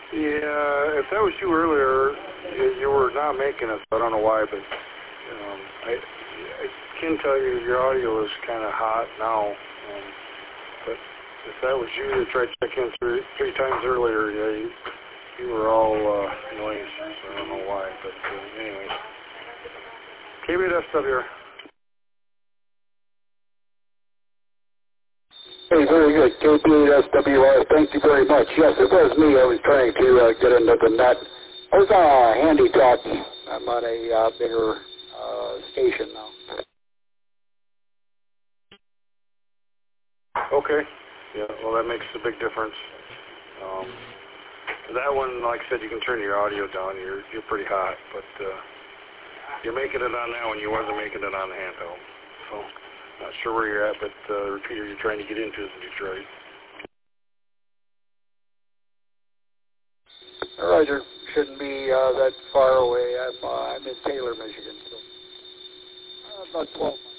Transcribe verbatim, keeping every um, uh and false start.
Yeah, if that was you earlier, you, you were not making it, so I don't know why, but um, I, I can tell you your audio is kind of hot now. Um, but if that was you that tried to check in three, three times earlier, yeah, you, you were all uh, noise, so I don't know why. But uh, anyways, K B S W here. Hey, very good. K B S W R, thank you very much. Yes, it was me. I was trying to uh, get into the net. I was on a handy talk. I'm on a uh, bigger uh, station now. Okay. Yeah, well, that makes a big difference. Um, that one, like I said, you can turn your audio down. You're you're pretty hot, but uh, you're making it on that one. You wasn't making it on the handheld. So, not sure where you're at, but uh, the repeater you're trying to get into is in Detroit. Roger. Shouldn't be uh, that far away. I'm, uh, I'm in Taylor, Michigan. So, uh, about twelve miles.